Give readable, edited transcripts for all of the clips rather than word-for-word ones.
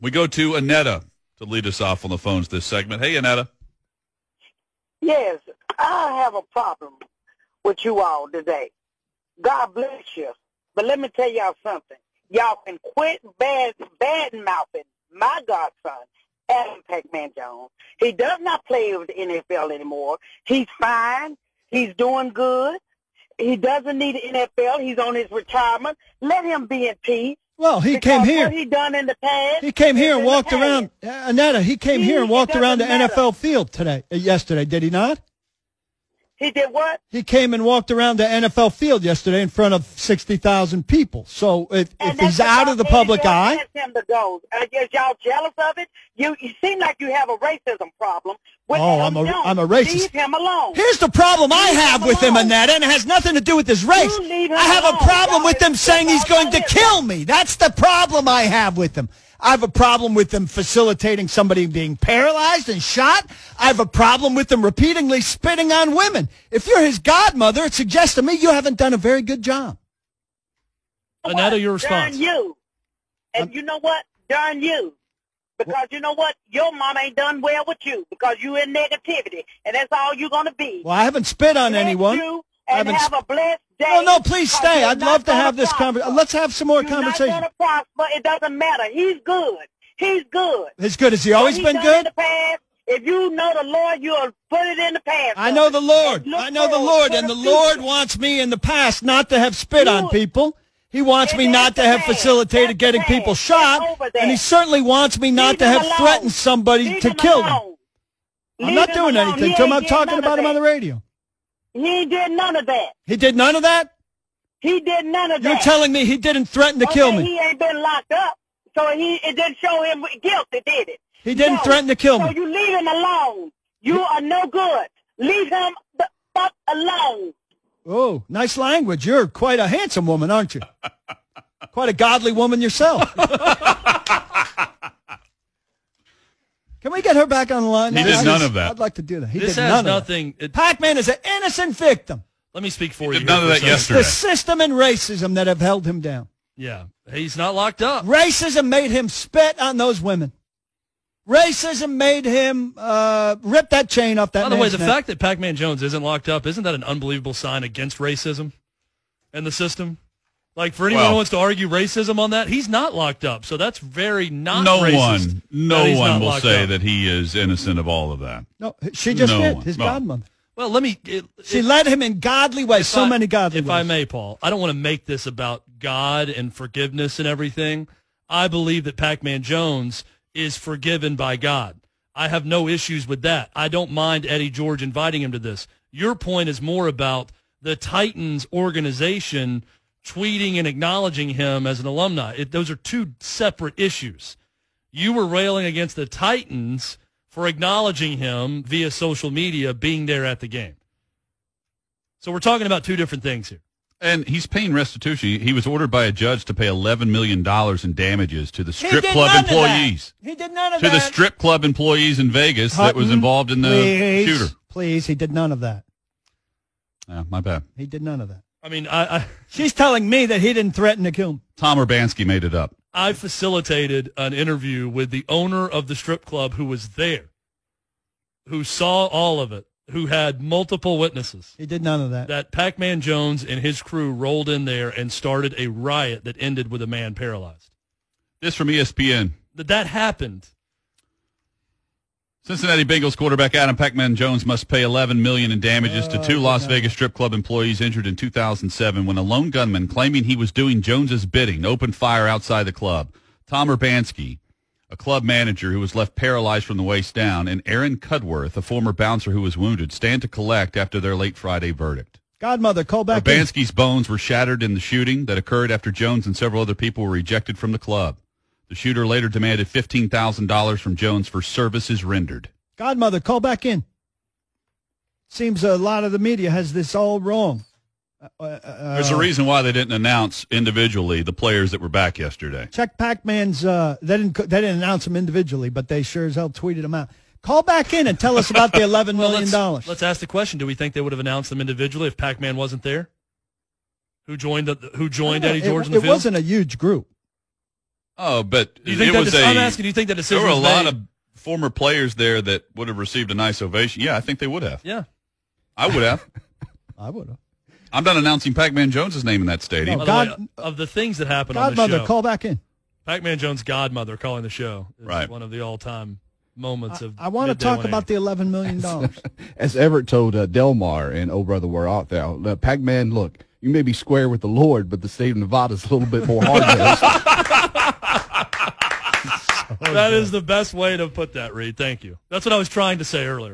We go to Annetta to lead us off on the phones this segment. Hey, Annetta. Yes, I have a problem with you all today. God bless you. But let me tell y'all something. Y'all can quit bad-mouthing my godson, Adam Pac-Man Jones. He does not play with the NFL anymore. He's fine. He's doing good. He doesn't need the NFL. He's on his retirement. Let him be in peace. Well, he came here. What he done in the past. He came here and walked around. Annetta, he came here and walked around the NFL field yesterday, did he not? He did what? He came and walked around the NFL field yesterday in front of 60,000 people. So if he's out of the public eye. Him to go. Is y'all jealous of it? You seem like you have a racism problem. I'm a racist. Leave him alone. Here's the problem I have with him, Annetta, and it has nothing to do with his race. I have a problem with him saying he's going to kill me. That's the problem I have with him. I have a problem with them facilitating somebody being paralyzed and shot. I have a problem with them repeatedly spitting on women. If you're his godmother, it suggests to me you haven't done a very good job. Annetta, your response. Darn you. And you know what? Darn you. Because you know what? Your mom ain't done well with you because you in negativity, and that's all you're going to be. Well, I haven't spit on anyone. And have a blessed day. No, please stay. I'd love to have this conversation. Let's have some more conversation. You're not going to prosper. It doesn't matter. He's good. He's good. As good as he always been good? In the past, if you know the Lord, you'll put it in the past. I know the Lord. I know the Lord. And the Lord wants me in the past not to have spit on people. He wants me not to have facilitated getting people shot. And he certainly wants me not to have threatened somebody to kill them. I'm not doing anything to him. I'm talking about him on the radio. He did none of that. He did none of that? He did none of that. You're telling me he didn't threaten to kill me? He ain't been locked up, so it didn't show him guilty, did it? He didn't threaten to kill me. So you leave him alone. You are no good. Leave him the fuck alone. Oh, nice language. You're quite a handsome woman, aren't you? Quite a godly woman yourself. Can we get her back on the line? He did none of that. I'd like to do that. He this did has none nothing. of that. Pac-Man is an innocent victim. Let me speak for He you. did none of that yesterday. The system and racism that have held him down. Yeah, he's not locked up. Racism made him spit on those women. Racism made him rip that chain off that man's neck. By the way, the fact that Pac-Man Jones isn't locked up, isn't that an unbelievable sign against racism and the system? Like, for anyone who wants to argue racism on that, he's not locked up. So that's very not racist. No one will say that he is innocent of all of that. No, she just did, his godmother. Well, she led him in godly ways, many godly ways. If I may, Paul, I don't want to make this about God and forgiveness and everything. I believe that Pac-Man Jones is forgiven by God. I have no issues with that. I don't mind Eddie George inviting him to this. Your point is more about the Titans organization tweeting and acknowledging him as an alumni. Those are two separate issues. You were railing against the Titans for acknowledging him via social media being there at the game. So we're talking about two different things here. And he's paying restitution. He was ordered by a judge to pay $11 million in damages to the strip club employees. He did none of that. To the strip club employees in Vegas that was involved in the shooter. Please, he did none of that. Yeah, my bad. He did none of that. I mean, she's telling me that he didn't threaten to kill him. Tom Urbanski made it up. I facilitated an interview with the owner of the strip club who was there, who saw all of it, who had multiple witnesses. He did none of that. That Pac-Man Jones and his crew rolled in there and started a riot that ended with a man paralyzed. This from ESPN. That happened. Cincinnati Bengals quarterback Adam Pac-Man Jones must pay $11 million in damages to two Las Vegas strip club employees injured in 2007 when a lone gunman claiming he was doing Jones's bidding opened fire outside the club. Tom Urbanski, a club manager who was left paralyzed from the waist down, and Aaron Cudworth, a former bouncer who was wounded, stand to collect after their late Friday verdict. Godmother, call back. Urbanski's bones were shattered in the shooting that occurred after Jones and several other people were ejected from the club. The shooter later demanded $15,000 from Jones for services rendered. Godmother, call back in. Seems a lot of the media has this all wrong. There's a reason why they didn't announce individually the players that were back yesterday. Check Pac-Man's. They didn't announce them individually, but they sure as hell tweeted them out. Call back in and tell us about the $11 million. Let's ask the question: do we think they would have announced them individually if Pac-Man wasn't there? Who joined Eddie George in the field? It wasn't a huge group. Oh, but Do you think I'm asking, do you think that decision there were a was lot made? of former players there that would have received a nice ovation. Yeah, I think they would have. Yeah. I would have. I would have. I'm not announcing Pac-Man Jones' name in that stadium. No, By the way, of the things that happened on the Godmother, show, call back in. Pac-Man Jones' godmother calling the show is Right. one of the all-time moments of I want to Midday talk 180. about the $11 million. As Everett told Delmar and Oh Brother Where Art Thou, Pac-Man, look, you may be square with the Lord, but the state of Nevada is a little bit more hard-nosed. That is the best way to put that, Reed. Thank you. That's what I was trying to say earlier.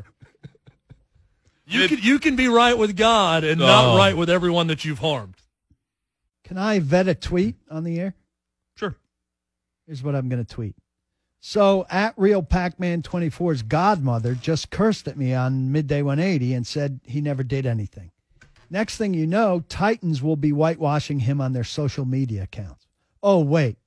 You can be right with God and not right with everyone that you've harmed. Can I vet a tweet on the air? Sure. Here's what I'm going to tweet. So, at Real Pac-Man 24's godmother just cursed at me on Midday 180 and said he never did anything. Next thing you know, Titans will be whitewashing him on their social media accounts. Oh, wait.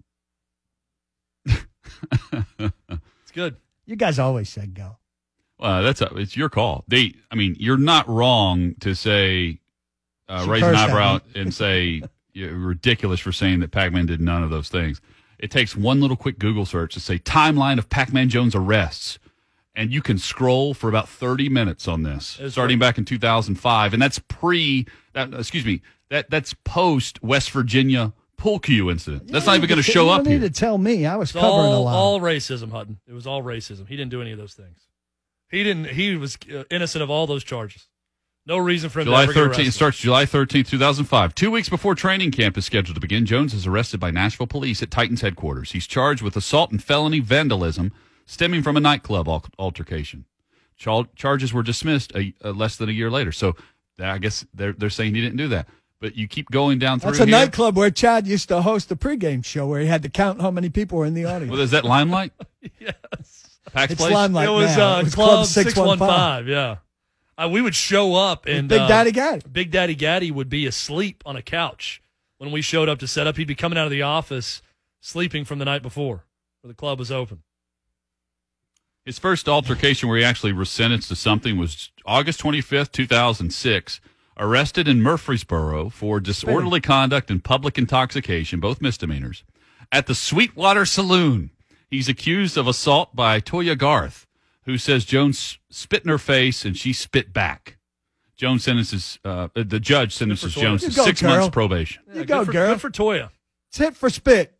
It's good. You guys always said go. It's your call. You're not wrong to say, raise an cursed at eyebrow me. and say you're ridiculous for saying that Pac-Man did none of those things. It takes one little quick Google search to say timeline of Pac-Man Jones arrests, and you can scroll for about 30 minutes on this, starting back in 2005, and that's that's post West Virginia pool cue incident. That's not even going to show up You here. don't need to tell me. I was It's covering a lot. all racism, Hutton. It was all racism. He didn't do any of those things. He was innocent of all those charges. No reason for him July to ever get 13th. It arrested. starts July 13th, 2005. 2 weeks before training camp is scheduled to begin, Jones is arrested by Nashville police at Titans headquarters. He's charged with assault and felony vandalism stemming from a nightclub altercation. Charges were dismissed less than a year later. So I guess they're saying he didn't do that. But you keep going down through That's a here. nightclub where Chad used to host a pregame show where he had to count how many people were in the audience. Well, is that Limelight? Yes. Pac's It's place? Limelight It was, now. It was Club 615. Yeah. We would show up and Big Daddy Gaddy. Big Daddy Gaddy would be asleep on a couch when we showed up to set up. He'd be coming out of the office sleeping from the night before where the club was open. His first altercation where he actually was sentenced to something was August 25th, 2006. Arrested in Murfreesboro for disorderly conduct and public intoxication, both misdemeanors, at the Sweetwater Saloon. He's accused of assault by Toya Garth, who says Jones spit in her face and she spit back. The judge sentences Jones to 6 months probation. You go, girl. Good for Toya. It's hit for spit.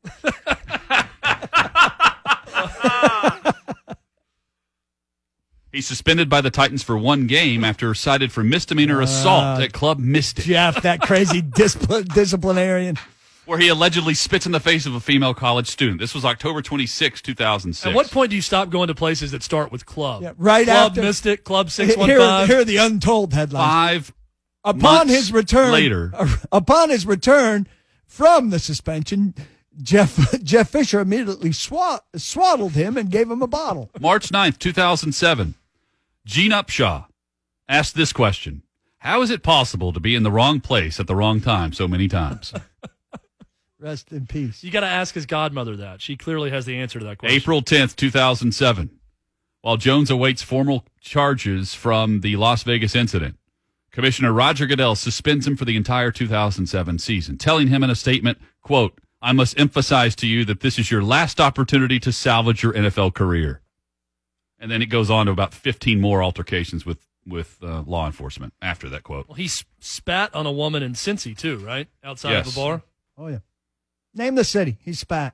He's suspended by the Titans for 1 game after cited for misdemeanor assault at Club Mystic, Jeff, that crazy disciplinarian. where he allegedly spits in the face of a female college student. This was October 26, 2006. At what point do you stop going to places that start with club? Yeah, right Club after Mystic, Club Here 615. are the untold headlines. 5 Upon months his return later. Upon his return from the suspension, Jeff Fisher immediately swaddled him and gave him a bottle. March 9th, 2007. Gene Upshaw asked this question. How is it possible to be in the wrong place at the wrong time so many times? Rest in peace. You got to ask his godmother that. She clearly has the answer to that question. April 10th, 2007. While Jones awaits formal charges from the Las Vegas incident, Commissioner Roger Goodell suspends him for the entire 2007 season, telling him in a statement, quote, I must emphasize to you that this is your last opportunity to salvage your NFL career. And then it goes on to about 15 more altercations with law enforcement after that quote. Well, he spat on a woman in Cincy, too, right? Outside of a bar? Oh, yeah. Name the city. He spat.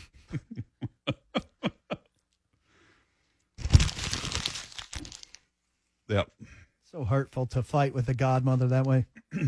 Yep. So hurtful to fight with the godmother that way.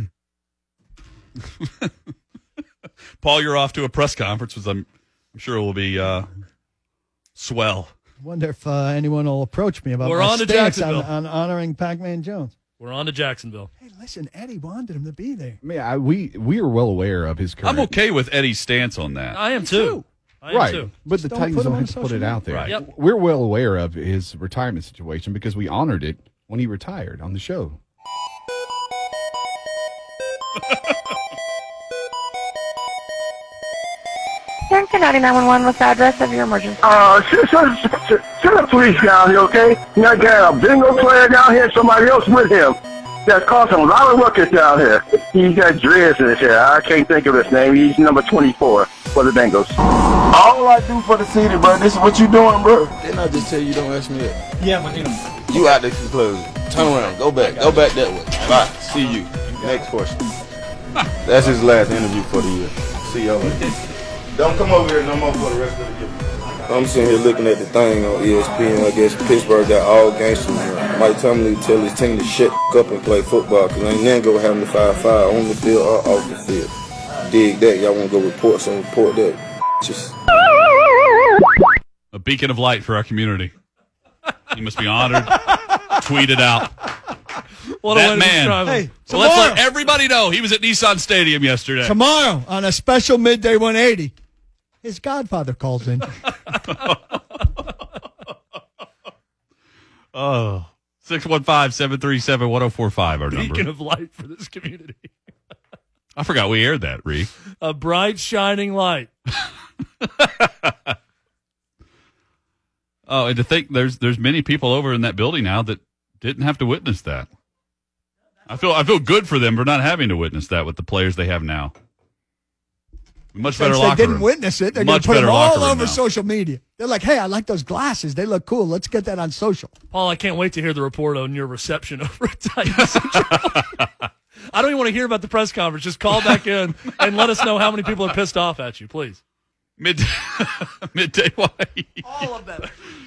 Paul, you're off to a press conference, which I'm sure will be swell. Wonder if anyone will approach me about We're my on to stance Jacksonville. on honoring Pac-Man Jones. We're on to Jacksonville. Hey, listen, Eddie wanted him to be there. I mean, we are well aware of his current. I'm okay with Eddie's stance on that. I am, too. Right, but the don't Titans put him don't on have to put social it out there. media. Right. Yep. We're well aware of his retirement situation because we honored it when he retired on the show. Yankton 911, what's the address of your emergency? Send the police down here, okay? You got a bingo player down here, somebody else with him. That's causing a lot of ruckus down here. He's got dreads in his hair. I can't think of his name. He's number 24. for the Bengals. All I do for the city, bro. This is what you doing, bro. Didn't I just tell you don't ask me that? Yeah, but You out there closing. Turn around. Go back. Go back that way. Bye. See you. Next question. That's his last interview for the year. See y'all later. Don't come over here no more for the rest of the year. I'm sitting here looking at the thing on ESPN. I guess Pittsburgh got all gangsters. Mike Tomlin tell his team to shut up and play football because ain't nothing go having the 5-5 on the field or off the field. Dig that. Y'all want to go report something, report that. Just A beacon of light for our community. You must be honored. Tweet it out. What that a way man. to Hey, So let's let everybody know he was at Nissan Stadium yesterday. tomorrow on a special midday 180, his godfather calls in. Oh, 615-737-1045, our beacon number. of light for this community. I forgot we aired that, Ree. A bright, shining light. Oh, and to think there's many people over in that building now that didn't have to witness that. I feel good for them for not having to witness that with the players they have now. Much better Since locker they didn't room. witness it, they're going Much to put them better locker all room over now. social media. They're like, hey, I like those glasses. They look cool. Let's get that on social. Paul, I can't wait to hear the report on your reception over at Titans. I don't even want to hear about the press conference. Just call back in and let us know how many people are pissed off at you, please. Midday White. All of them.